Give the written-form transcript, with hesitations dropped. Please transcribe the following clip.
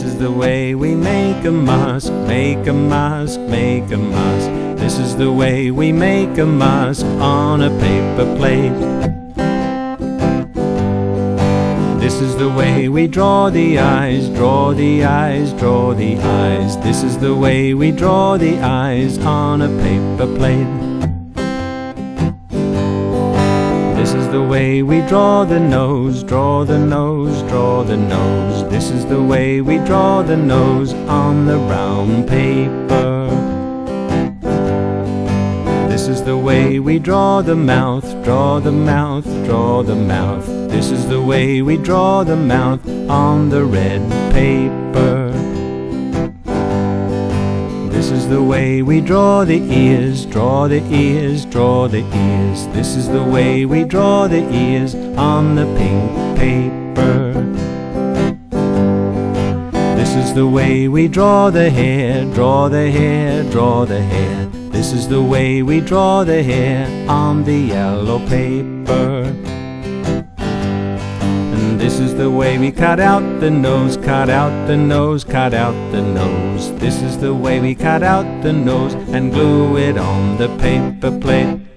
is the way we make a mask, make a mask, make a mask. This is the way we make a mask on a paper plate. This is the way we draw the eyes, draw the eyes, draw the eyes. This is the way we draw the eyes on a paper plate. This is the way we draw the nose, draw the nose, draw the nose. This is the way we draw the nose on the brown paper. This is the way we draw the mouth, draw the mouth, draw the mouth. This is the way we draw the mouth on the red paper. This is the way we draw the ears, draw the ears, draw the ears. This is the way we draw the ears on the pink paper. This is the way we draw the hair, draw the hair, draw the hair. This is the way we draw the hair on the yellow paper. And this is the way we cut out the nose, cut out the nose, cut out the nose. This is the way we cut out the nose and glue it on the paper plate.